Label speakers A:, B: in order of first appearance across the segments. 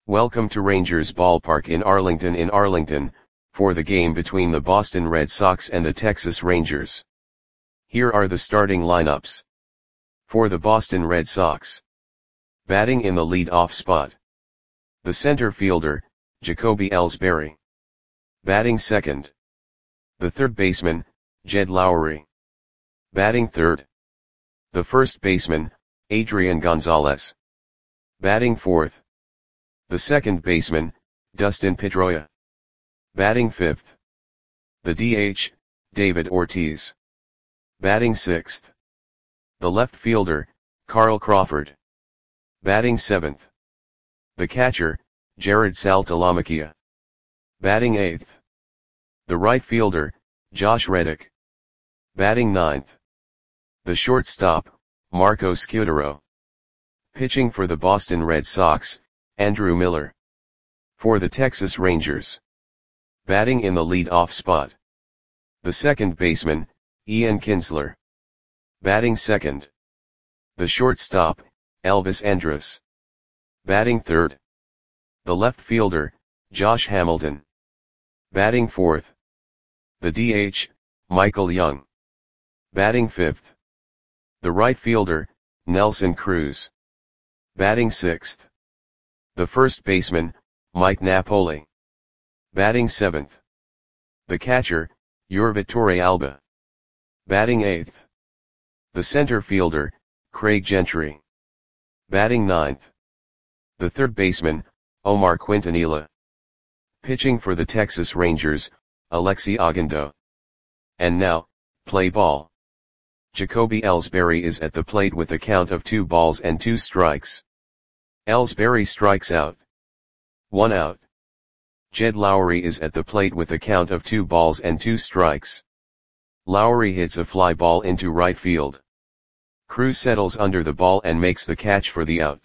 A: Welcome to Rangers Ballpark in Arlington, for the game between the Boston Red Sox and the Texas Rangers. Here are the starting lineups. For the Boston Red Sox. Batting in the lead-off spot. The center fielder, Jacoby Ellsbury. Batting second. The third baseman, Jed Lowrie. Batting third. The first baseman, Adrian Gonzalez. Batting fourth. The second baseman, Dustin Pedroia. Batting fifth. The DH, David Ortiz. Batting sixth. The left fielder, Carl Crawford. Batting seventh. The catcher, Jared Saltalamacchia. Batting eighth. The right fielder, Josh Reddick. Batting ninth. The shortstop, Marco Scutaro. Pitching for the Boston Red Sox, Andrew Miller. For the Texas Rangers. Batting in the lead-off spot. The second baseman, Ian Kinsler. Batting second. The shortstop, Elvis Andrus. Batting third. The left fielder, Josh Hamilton. Batting fourth. The DH, Michael Young. Batting fifth. The right fielder, Nelson Cruz. Batting sixth. The first baseman, Mike Napoli. Batting seventh. The catcher, Yurvit Torrealba. Batting eighth. The center fielder, Craig Gentry. Batting ninth. The third baseman, Omar Quintanilla. Pitching for the Texas Rangers, Alexi Ogando. And now, play ball. Jacoby Ellsbury is at the plate with a count of 2-2. Ellsbury strikes out. 1 out. Jed Lowrie is at the plate with a count of 2-2. Lowrie hits a fly ball into right field. Cruz settles under the ball and makes the catch for the out.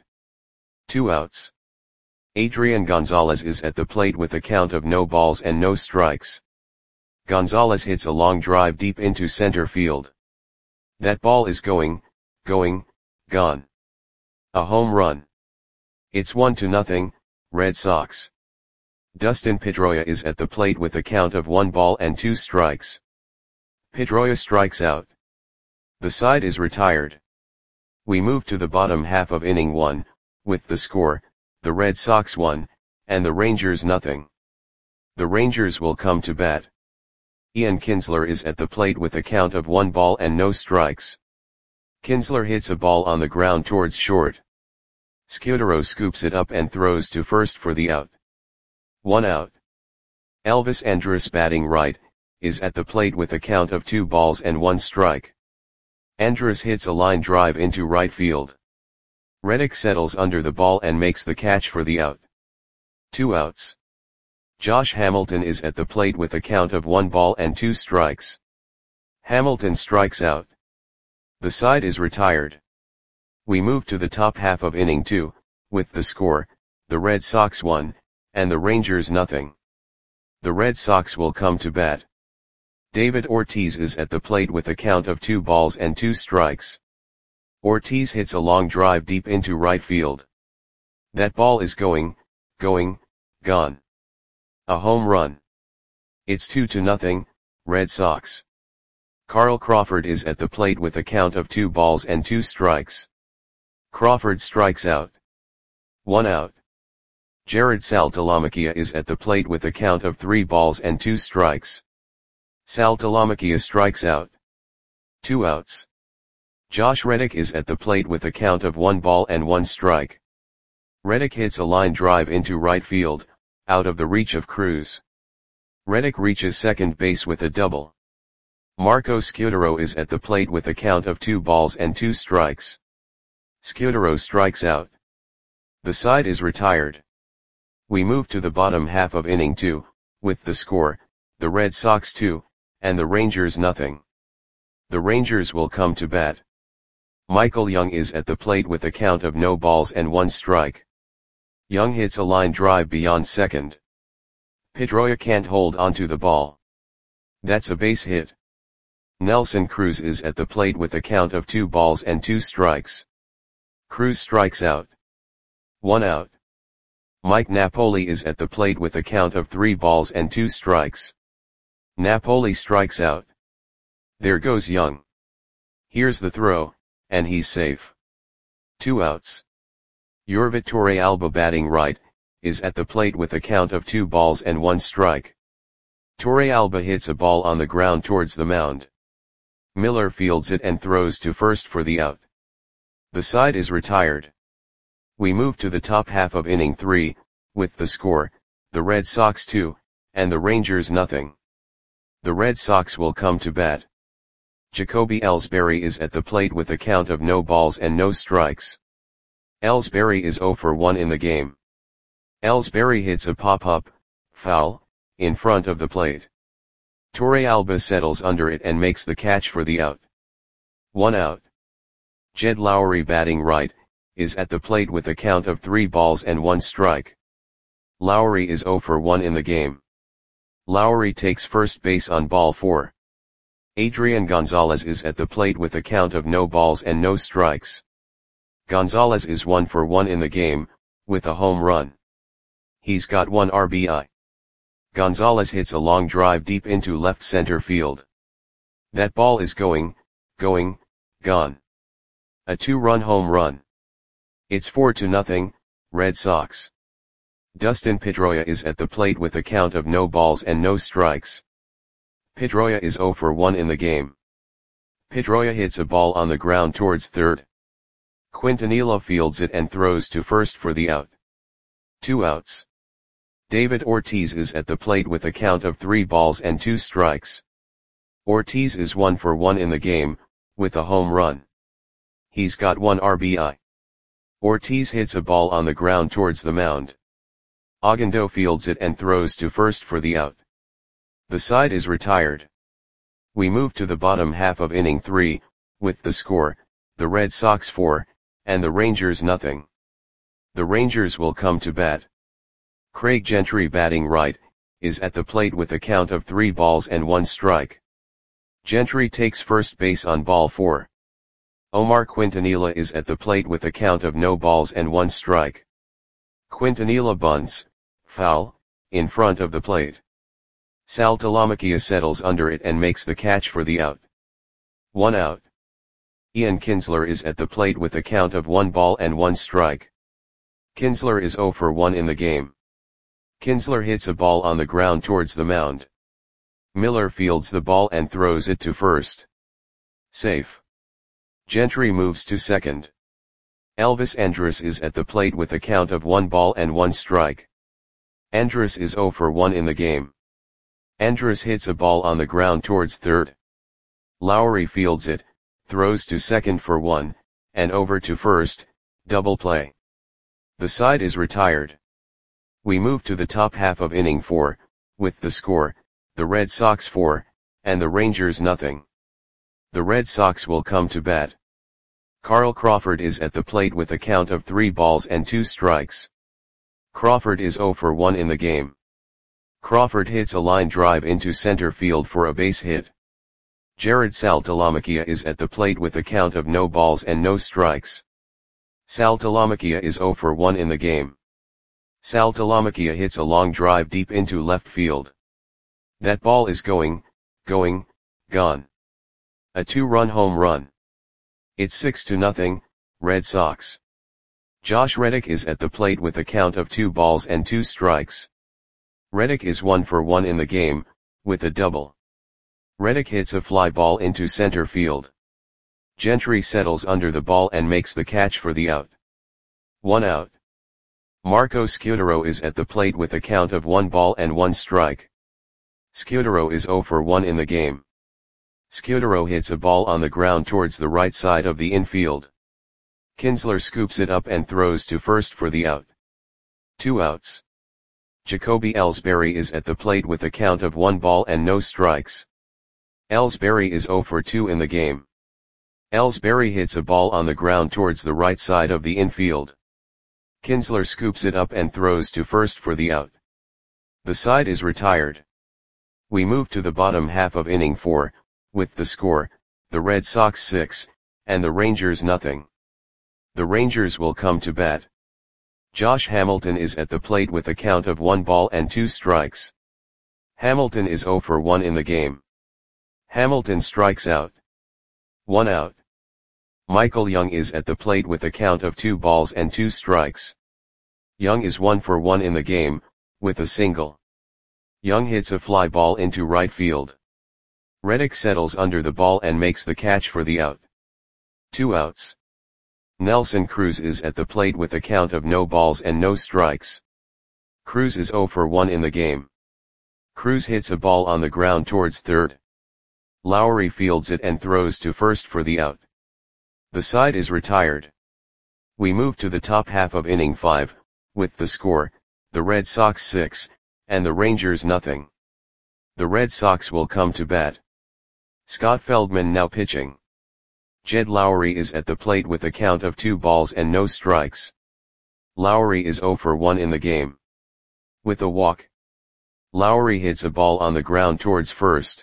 A: 2 outs. Adrian Gonzalez is at the plate with a count of no balls and no strikes. Gonzalez hits a long drive deep into center field. That ball is gone. A home run. It's 1-0, Red Sox. Dustin Pedroia is at the plate with a count of 1-2. Pedroia strikes out. The side is retired. We move to the bottom half of inning 1, with the score, the Red Sox 1, and the Rangers 0. The Rangers will come to bat. Ian Kinsler is at the plate with a count of 1-0. Kinsler hits a ball on the ground towards short. Scutaro scoops it up and throws to first for the out. 1 out. Elvis Andrus, batting right, is at the plate with a count of 2-1. Andrus hits a line drive into right field. Reddick settles under the ball and makes the catch for the out. 2 outs. Josh Hamilton is at the plate with a count of 1-2. Hamilton strikes out. The side is retired. We move to the top half of inning 2, with the score, the Red Sox 1, and the Rangers 0. The Red Sox will come to bat. David Ortiz is at the plate with a count of 2-2. Ortiz hits a long drive deep into right field. That ball is gone. A home run. It's 2-0, Red Sox. Carl Crawford is at the plate with a count of 2-2. Crawford strikes out. 1 out. Jared Saltalamacchia is at the plate with a count of 3-2. Saltalamacchia strikes out. 2 outs. Josh Reddick is at the plate with a count of 1-1. Reddick hits a line drive into right field, out of the reach of Cruz. Reddick reaches second base with a double. Marco Scutaro is at the plate with a count of 2-2. Scutaro strikes out. The side is retired. We move to the bottom half of inning 2, with the score, the Red Sox 2, and the Rangers 0. The Rangers will come to bat. Michael Young is at the plate with a count of no balls and 1 strike. Young hits a line drive beyond second. Pedroia can't hold onto the ball. That's a base hit. Nelson Cruz is at the plate with a count of 2-2. Cruz strikes out. 1 out. Mike Napoli is at the plate with a count of 3 balls and 2 strikes. Napoli strikes out. There goes Young. Here's the throw, and he's safe. 2 outs. Yorvit Torrealba, batting right, is at the plate with a count of 2 balls and 1 strike. Torrealba hits a ball on the ground towards the mound. Miller fields it and throws to first for the out. The side is retired. We move to the top half of inning 3, with the score, the Red Sox 2, and the Rangers nothing. The Red Sox will come to bat. Jacoby Ellsbury is at the plate with a count of no balls and no strikes. Ellsbury is 0 for 1 in the game. Ellsbury hits a pop-up, foul, in front of the plate. Torrealba settles under it and makes the catch for the out. 1 out. Jed Lowrie, batting right, is at the plate with a count of 3 balls and 1 strike. Lowrie is 0 for 1 in the game. Lowrie takes first base on ball 4. Adrian Gonzalez is at the plate with a count of no balls and no strikes. Gonzalez is 1 for 1 in the game, with a home run. He's got 1 RBI. Gonzalez hits a long drive deep into left center field. That ball is gone. A 2-run home run. It's 4-0, Red Sox. Dustin Pedroia is at the plate with a count of no balls and no strikes. Pedroia is 0 for 1 in the game. Pedroia hits a ball on the ground towards third. Quintanilla fields it and throws to first for the out. 2 outs. David Ortiz is at the plate with a count of 3 balls and 2 strikes. Ortiz is 1 for 1 in the game, with a home run. He's got 1 RBI. Ortiz hits a ball on the ground towards the mound. Ogando fields it and throws to first for the out. The side is retired. We move to the bottom half of inning 3, with the score, the Red Sox 4, and the Rangers nothing. The Rangers will come to bat. Craig Gentry, batting right, is at the plate with a count of 3 balls and 1 strike. Gentry takes first base on ball 4. Omar Quintanilla is at the plate with a count of no balls and 1 strike. Quintanilla bunts, foul, in front of the plate. Sal Talamacchia settles under it and makes the catch for the out. 1 out. Ian Kinsler is at the plate with a count of 1 ball and 1 strike. Kinsler is 0 for 1 in the game. Kinsler hits a ball on the ground towards the mound. Miller fields the ball and throws it to first. Safe. Gentry moves to second. Elvis Andrus is at the plate with a count of 1 ball and 1 strike. Andrus is 0 for 1 in the game. Andrus hits a ball on the ground towards third. Lowrie fields it, throws to second for 1, and over to first, double play. The side is retired. We move to the top half of inning 4, with the score, the Red Sox 4, and the Rangers nothing. The Red Sox will come to bat. Carl Crawford is at the plate with a count of 3 balls and 2 strikes. Crawford is 0 for 1 in the game. Crawford hits a line drive into center field for a base hit. Jared Sal Talamacchia is at the plate with a count of no balls and no strikes. Sal Talamacchia is 0 for 1 in the game. Sal Talamacchia hits a long drive deep into left field. That ball is gone. A 2-run home run. It's 6-0, Red Sox. Josh Reddick is at the plate with a count of 2 balls and 2 strikes. Reddick is 1 for 1 in the game, with a double. Reddick hits a fly ball into center field. Gentry settles under the ball and makes the catch for the out. 1 out. Marco Scutaro is at the plate with a count of 1 ball and 1 strike. Scutaro is 0 for 1 in the game. Scutaro hits a ball on the ground towards the right side of the infield. Kinsler scoops it up and throws to first for the out. 2 outs. Jacoby Ellsbury is at the plate with a count of 1 ball and no strikes. Ellsbury is 0 for 2 in the game. Ellsbury hits a ball on the ground towards the right side of the infield. Kinsler scoops it up and throws to first for the out. The side is retired. We move to the bottom half of inning 4, with the score, the Red Sox 6, and the Rangers nothing. The Rangers will come to bat. Josh Hamilton is at the plate with a count of 1 ball and 2 strikes. Hamilton is 0 for 1 in the game. Hamilton strikes out. 1 out. Michael Young is at the plate with a count of 2 balls and 2 strikes. Young is 1 for 1 in the game, with a single. Young hits a fly ball into right field. Reddick settles under the ball and makes the catch for the out. 2 outs. Nelson Cruz is at the plate with a count of no balls and no strikes. Cruz is 0 for 1 in the game. Cruz hits a ball on the ground towards third. Lowry fields it and throws to first for the out. The side is retired. We move to the top half of inning 5, with the score, the Red Sox 6, and the Rangers nothing. The Red Sox will come to bat. Scott Feldman now pitching. Jed Lowry is at the plate with a count of 2 balls and no strikes. Lowry is 0 for 1 in the game. With a walk. Lowry hits a ball on the ground towards first.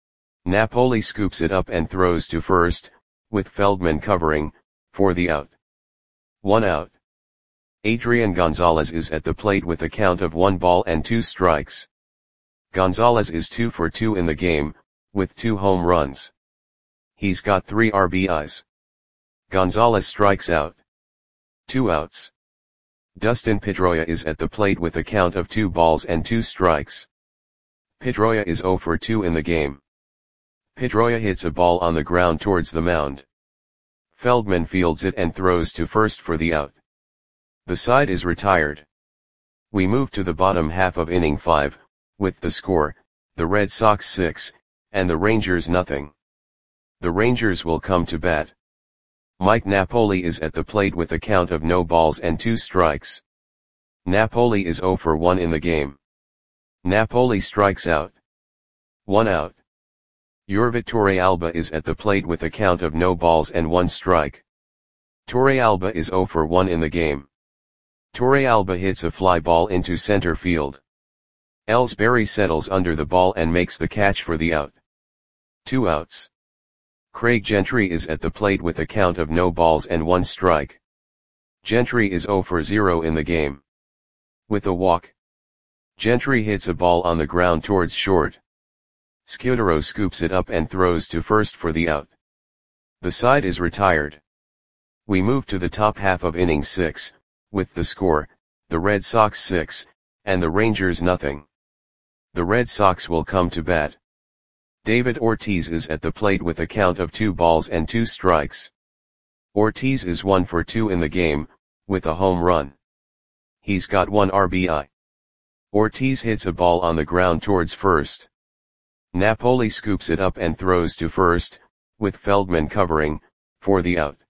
A: Napoli scoops it up and throws to first, with Feldman covering, for the out. 1 out. Adrian Gonzalez is at the plate with a count of 1 ball and 2 strikes. Gonzalez is 2 for 2 in the game, with 2 home runs. He's got 3 RBIs. Gonzalez strikes out. 2 outs. Dustin Pedroia is at the plate with a count of 2 balls and 2 strikes. Pedroia is 0 for 2 in the game. Pedroia hits a ball on the ground towards the mound. Feldman fields it and throws to first for the out. The side is retired. We move to the bottom half of inning 5, with the score, the Red Sox 6, and the Rangers nothing. The Rangers will come to bat. Mike Napoli is at the plate with a count of no balls and 2 strikes. Napoli is 0 for 1 in the game. Napoli strikes out. 1 out. Yorvit Torrealba is at the plate with a count of no balls and 1 strike. Torrealba is 0 for 1 in the game. Torrealba hits a fly ball into center field. Ellsbury settles under the ball and makes the catch for the out. 2 outs. Craig Gentry is at the plate with a count of no balls and 1 strike. Gentry is 0 for 0 in the game. With a walk. Gentry hits a ball on the ground towards short. Scudero scoops it up and throws to first for the out. The side is retired. We move to the top half of inning 6, with the score, the Red Sox 6, and the Rangers nothing. The Red Sox will come to bat. David Ortiz is at the plate with a count of 2 balls and 2 strikes. Ortiz is 1 for 2 in the game, with a home run. He's got 1 RBI. Ortiz hits a ball on the ground towards first. Napoli scoops it up and throws to first, with Feldman covering, for the out.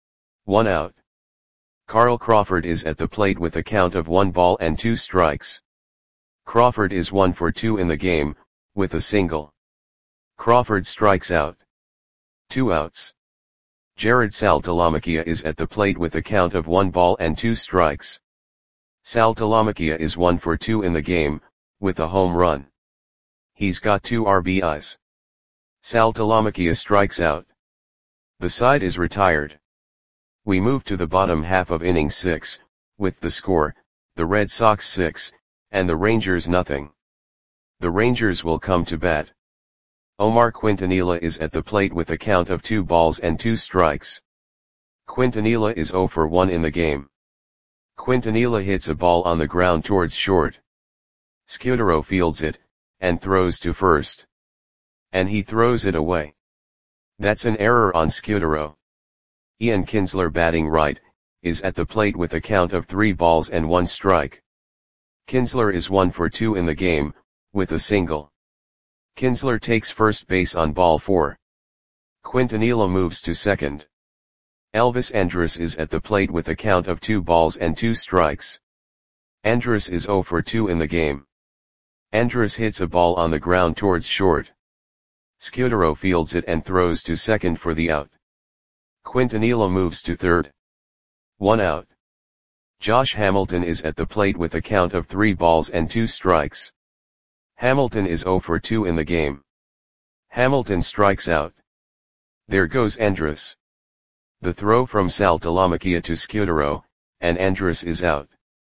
A: 1 out. Carl Crawford is at the plate with a count of 1 ball and 2 strikes. Crawford is 1 for 2 in the game, with a single. Crawford strikes out. 2 outs. Jared Saltalamacchia is at the plate with a count of 1 ball and 2 strikes. Saltalamacchia is 1 for 2 in the game, with a home run. He's got 2 RBIs. Saltalamacchia strikes out. The side is retired. We move to the bottom half of inning 6, with the score, the Red Sox 6, and the Rangers nothing. The Rangers will come to bat. Omar Quintanilla is at the plate with a count of 2 balls and 2 strikes. Quintanilla is 0 for 1 in the game. Quintanilla hits a ball on the ground towards short. Scudero fields it, and throws to first. And he throws it away. That's an error on Scudero. Ian Kinsler batting right, is at the plate with a count of 3 balls and 1 strike. Kinsler is 1 for 2 in the game, with a single. Kinsler takes first base on ball 4. Quintanilla moves to second. Elvis Andrus is at the plate with a count of 2 balls and 2 strikes. Andrus is 0 for 2 in the game. Andrus hits a ball on the ground towards short. Scudero fields it and throws to second for the out. Quintanilla moves to third. 1 out. Josh Hamilton is at the plate with a count of 3 balls and 2 strikes. Hamilton is 0 for 2 in the game. Hamilton strikes out. There goes Andrus. The throw from Saltalamacchia to Scudero, and Andrus is out.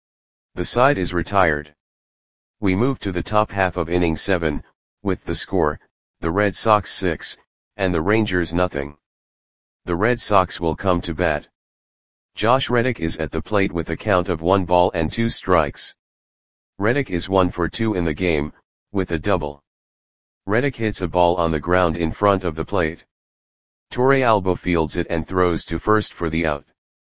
A: The side is retired. We move to the top half of inning 7, with the score, the Red Sox 6, and the Rangers nothing. The Red Sox will come to bat. Josh Reddick is at the plate with a count of 1 ball and 2 strikes. Reddick is 1 for 2 in the game, with a double. Reddick hits a ball on the ground in front of the plate. Torrealba fields it and throws to first for the out.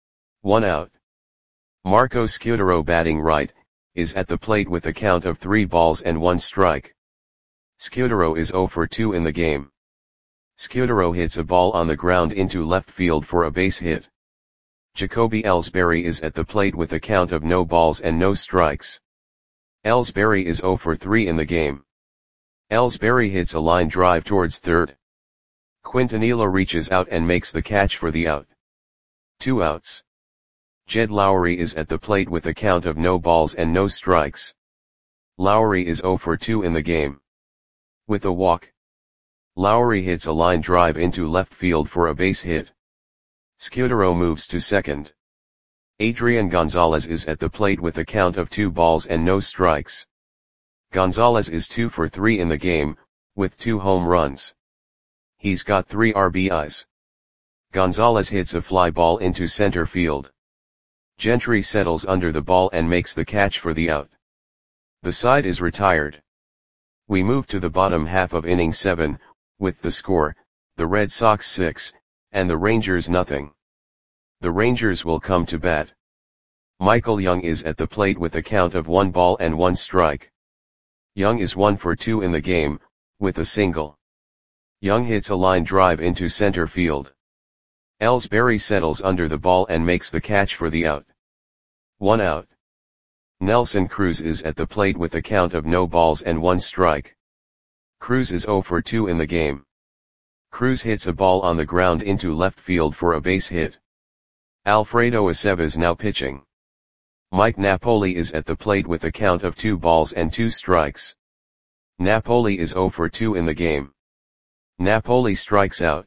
A: 1 out. Marco Scutaro, batting right, is at the plate with a count of 3 balls and 1 strike. Scutaro is 0 for 2 in the game. Scutaro hits a ball on the ground into left field for a base hit. Jacoby Ellsbury is at the plate with a count of no balls and no strikes. Ellsbury is 0 for 3 in the game. Ellsbury hits a line drive towards third. Quintanilla reaches out and makes the catch for the out. 2 outs. Jed Lowry is at the plate with a count of no balls and no strikes. Lowry is 0 for 2 in the game. With a walk. Lowry hits a line drive into left field for a base hit. Scutaro moves to second. Adrian Gonzalez is at the plate with a count of 2 balls and no strikes. Gonzalez is 2 for 3 in the game, with 2 home runs. He's got 3 RBIs. Gonzalez hits a fly ball into center field. Gentry settles under the ball and makes the catch for the out. The side is retired. We move to the bottom half of inning 7, with the score, the Red Sox 6, and the Rangers nothing. The Rangers will come to bat. Michael Young is at the plate with a count of 1 ball and 1 strike. Young is 1 for 2 in the game, with a single. Young hits a line drive into center field. Ellsbury settles under the ball and makes the catch for the out. 1 out. Nelson Cruz is at the plate with a count of no balls and 1 strike. Cruz is 0 for 2 in the game. Cruz hits a ball on the ground into left field for a base hit. Alfredo Aceves now pitching. Mike Napoli is at the plate with a count of 2 balls and 2 strikes. Napoli is 0 for 2 in the game. Napoli strikes out.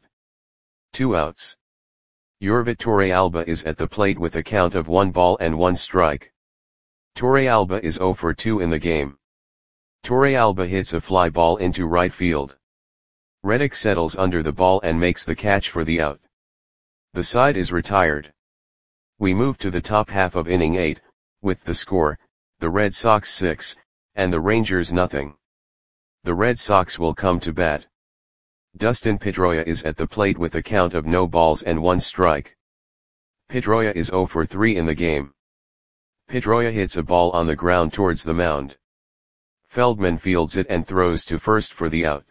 A: 2 outs. Yorvit Torrealba is at the plate with a count of 1 ball and 1 strike. Torrealba is 0 for 2 in the game. Torrealba hits a fly ball into right field. Reddick settles under the ball and makes the catch for the out. The side is retired. We move to the top half of inning 8, with the score, the Red Sox 6, and the Rangers nothing. The Red Sox will come to bat. Dustin Pedroia is at the plate with a count of no balls and 1 strike. Pedroia is 0 for 3 in the game. Pedroia hits a ball on the ground towards the mound. Feldman fields it and throws to first for the out.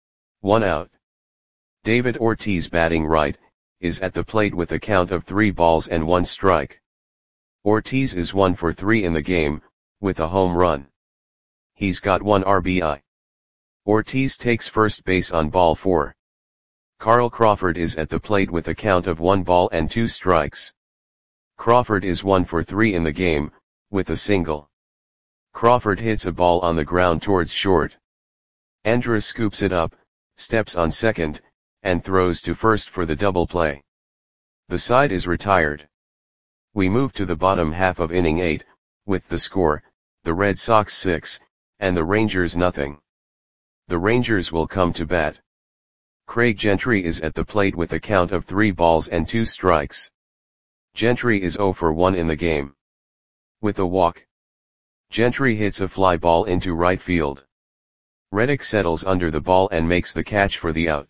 A: 1 out. David Ortiz, batting right, is at the plate with a count of 3 balls and 1 strike. Ortiz is 1 for 3 in the game, with a home run. He's got 1 RBI. Ortiz takes first base on ball 4. Carl Crawford is at the plate with a count of 1 ball and 2 strikes. Crawford is 1 for 3 in the game, with a single. Crawford hits a ball on the ground towards short. Andrus scoops it up, steps on second, and throws to first for the double play. The side is retired. We move to the bottom half of inning 8, with the score, the Red Sox 6, and the Rangers nothing. The Rangers will come to bat. Craig Gentry is at the plate with a count of 3 balls and 2 strikes. Gentry is 0 for 1 in the game. With a walk. Gentry hits a fly ball into right field. Reddick settles under the ball and makes the catch for the out.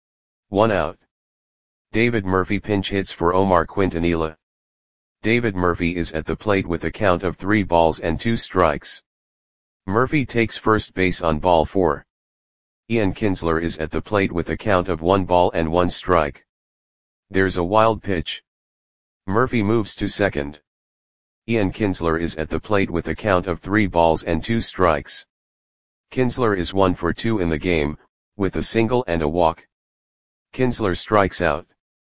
A: 1 out. David Murphy pinch hits for Omar Quintanilla. David Murphy is at the plate with a count of 3 balls and 2 strikes. Murphy takes first base on ball 4. Ian Kinsler is at the plate with a count of 1 ball and 1 strike. There's a wild pitch. Murphy moves to second. Ian Kinsler is at the plate with a count of 3 balls and 2 strikes. Kinsler is 1 for 2 in the game, with a single and a walk. Kinsler strikes out.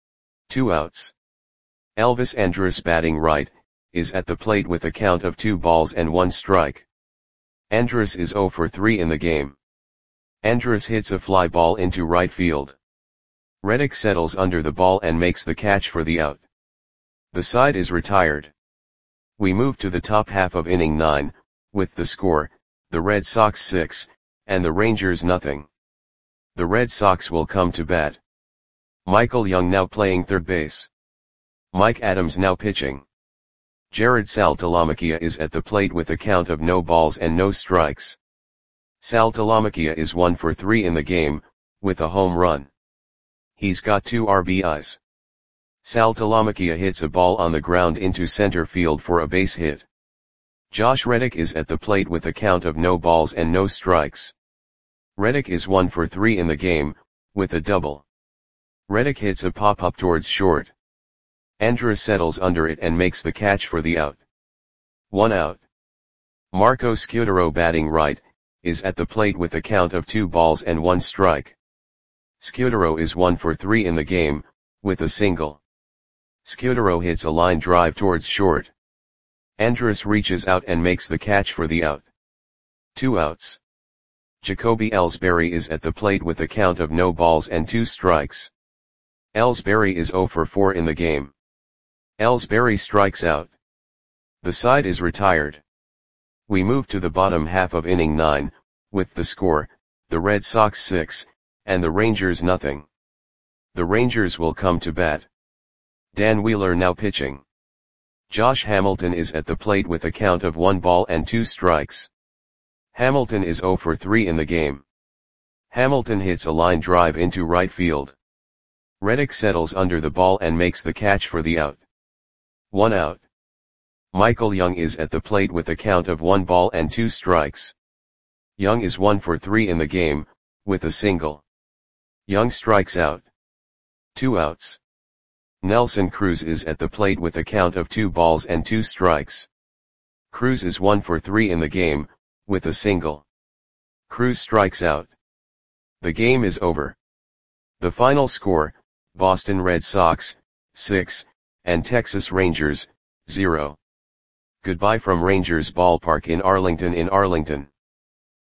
A: 2 outs. Elvis Andrus, batting right, is at the plate with a count of 2 balls and 1 strike. Andrus is 0 for 3 in the game. Andrus hits a fly ball into right field. Reddick settles under the ball and makes the catch for the out. The side is retired. We move to the top half of inning 9, with the score, the Red Sox 6, and the Rangers nothing. The Red Sox will come to bat. Michael Young now playing third base. Mike Adams now pitching. Jared Saltalamacchia is at the plate with a count of no balls and no strikes. Saltalamacchia is 1 for 3 in the game, with a home run. He's got 2 RBIs. Saltalamacchia hits a ball on the ground into center field for a base hit. Josh Reddick is at the plate with a count of no balls and no strikes. Reddick is 1 for 3 in the game, with a double. Reddick hits a pop-up towards short. Andrus settles under it and makes the catch for the out. 1 out. Marco Scutaro batting right, is at the plate with a count of 2 balls and 1 strike. Scutaro is 1 for 3 in the game, with a single. Scutaro hits a line drive towards short. Andrus reaches out and makes the catch for the out. 2 outs. Jacoby Ellsbury is at the plate with a count of no balls and 2 strikes. Ellsbury is 0 for 4 in the game. Ellsbury strikes out. The side is retired. We move to the bottom half of inning 9, with the score, the Red Sox 6, and the Rangers nothing. The Rangers will come to bat. Dan Wheeler now pitching. Josh Hamilton is at the plate with a count of 1 ball and 2 strikes. Hamilton is 0 for 3 in the game. Hamilton hits a line drive into right field. Reddick settles under the ball and makes the catch for the out. 1 out. Michael Young is at the plate with a count of 1 ball and 2 strikes. Young is 1 for 3 in the game, with a single. Young strikes out. 2 outs. Nelson Cruz is at the plate with a count of 2 balls and 2 strikes. Cruz is 1 for 3 in the game, with a single. Cruz strikes out. The game is over. The final score, Boston Red Sox, 6, and Texas Rangers, 0. Goodbye from Rangers Ballpark in Arlington.